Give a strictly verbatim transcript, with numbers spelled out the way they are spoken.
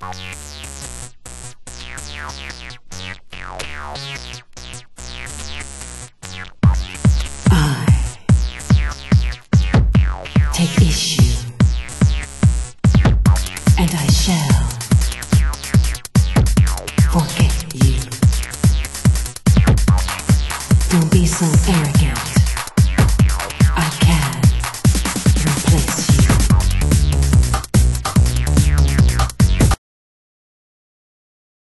Take issue, and I shall forget you. Don't be so arrogant.